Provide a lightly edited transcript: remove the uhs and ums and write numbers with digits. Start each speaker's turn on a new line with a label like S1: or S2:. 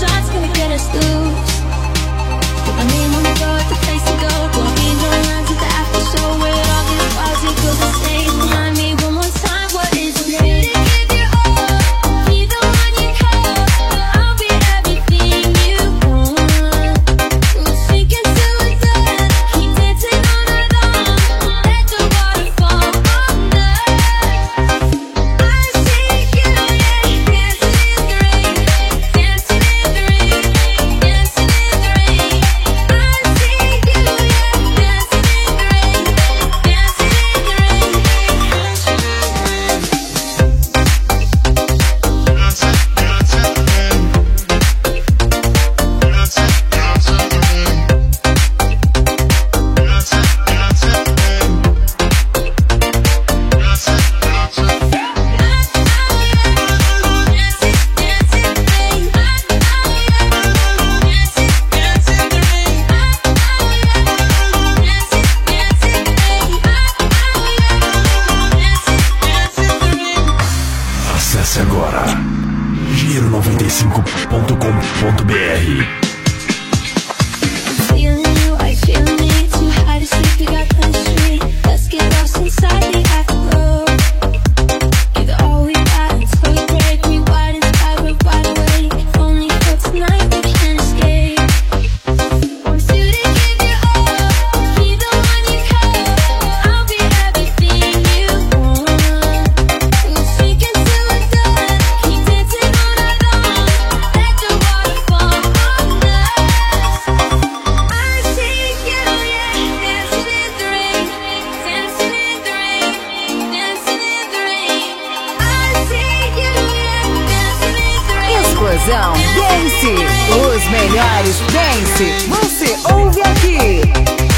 S1: shots gonna get us loose. Put my name on the door at the place to go. Gonna be no lines at the after show where it all gets wild. It goes and stays behind me one more time. What is it? Give your all, be the one you call. I'll be everything you want. We'll sink into the dark, keep dancing all night long. Let the waterfall on us. I see you, yeah, dancing in the rain, dancing in the rain, dancing in the rain. I see you, yeah, dancing in the rain, dancing in the rain, dancing in the rain.
S2: Acesse agora giro95.com.br.
S1: Feeling you, I feeling it. Too high to sleep, we got chemistry. Let's get lost inside the afterglow. Give it all we got until we break. We wide inside, we're wide awake. If only for tonight we can escape. Want you to give your all, be the one you call. I'll be everything you want. We'll sink into the dark, keep dancing all night long. Let the waterfall on us. I see you, yeah, dancing in the rain, dancing in the rain, dancing in the rain. I see you, yeah, dancing in the rain.
S3: Explosão Dance. Os melhores dance. Você ouve aqui.